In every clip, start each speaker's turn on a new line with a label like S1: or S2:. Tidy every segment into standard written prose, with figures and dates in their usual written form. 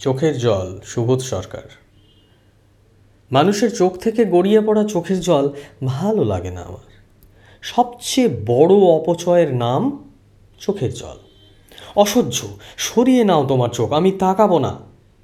S1: চোখের জল, সুবোধ সরকার। মানুষের চোখ থেকে গড়িয়ে পড়া চোখের জল ভালো লাগে না আমার। সবচেয়ে বড় অপচয়ের নাম চোখের জল। অসহ্য। সরিয়ে নাও তোমার চোখ, আমি তাকাবো না।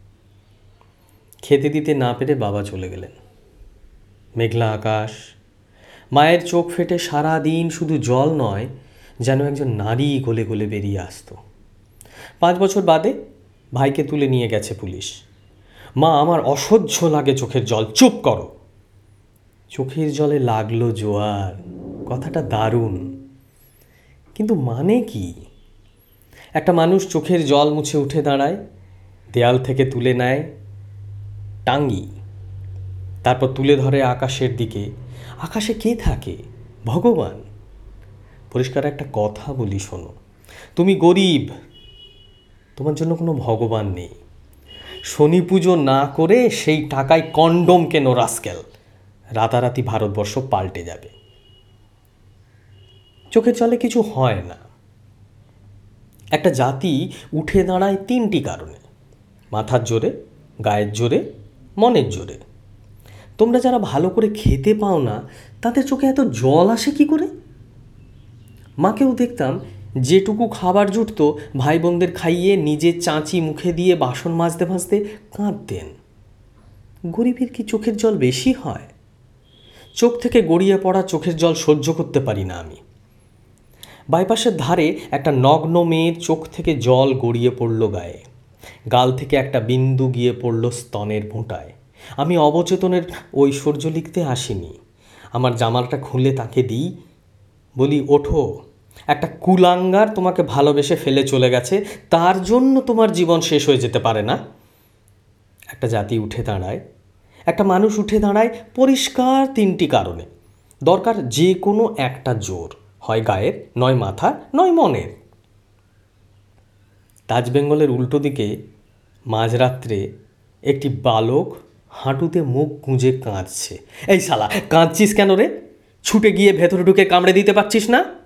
S1: খেতে দিতে না পেরে বাবা চলে গেলেন। মেঘলা আকাশ, মায়ের চোখ ফেটে সারা দিন শুধু জল নয়, যেন একজন নারী গলে গলে বেরিয়ে আসতো। 5 বছর বাদে ভাইকে তুলে নিয়ে গেছে পুলিশ। মা, আমার অসহ্য লাগে চোখের জল। চুপ করো। চোখের জলে লাগলো জোয়ার, কথাটা দারুণ, কিন্তু মানে কি? একটা মানুষ চোখের জল মুছে উঠে দাঁড়ায়, দেয়াল থেকে তুলে নেয় টাঙ্গি, তারপর তুলে ধরে আকাশের দিকে। আকাশে কে থাকে? ভগবান। পরিষ্কার একটা কথা বলি, শোনো, তুমি গরিব, তোমার জন্য কোনো ভগবান নেই। শনি পুজো না করে সেই টাকায় কন্ডোম কেনো রাস্কেল, রাতারাতি ভারতবর্ষ পাল্টে যাবে। চোখের জলে কিছু হয় না। একটা জাতি উঠে দাঁড়ায় 3টি কারণে: মাথার জোরে, গায়ের জোরে, মনের জোরে। তোমরা যারা ভালো করে খেতে পাও না, তাদের চোখে এত জল আসে কি করে? মাকেও দেখতাম, যেটুকু খাবার জুটত ভাই বোনদের খাইয়ে নিজে চাঁচি মুখে দিয়ে বাসন মাজতে মাজতে কাঁদতেন। গরিবের কি চোখের জল বেশি হয়? চোখ থেকে গড়িয়ে পড়া চোখের জল সহ্য করতে পারি না আমি। বাইপাসের ধারে একটা নগ্ন মেয়ের চোখ থেকে জল গড়িয়ে পড়ল গায়ে, গাল থেকে একটা বিন্দু গিয়ে পড়ল স্তনের ভোঁটায়। আমি অবচেতনের ঐশ্বর্য লিখতে আসিনি। আমার জামালটা খুলে তাকে দিই, বলি, ওঠো, একটা কুলাঙ্গার তোমাকে ভালোবেসে ফেলে চলে গেছে, তার জন্য তোমার জীবন শেষ হয়ে যেতে পারে না। একটা জাতি উঠে দাঁড়ায়, একটা মানুষ উঠে দাঁড়ায় পরিষ্কার 3টি কারণে। দরকার যে কোনো একটা জোর, হয় গায়ের, নয় মাথার, নয় মনের। তাজবেঙ্গলের উল্টো দিকে মাঝরাত্রে একটি বালক হাঁটুতে মুখ গুঁজে কাঁদছে। এই শালা, কাঁদছিস কেন রে? ছুটে গিয়ে ভেতরে ঢুকে কামড়ে দিতে পারছিস না?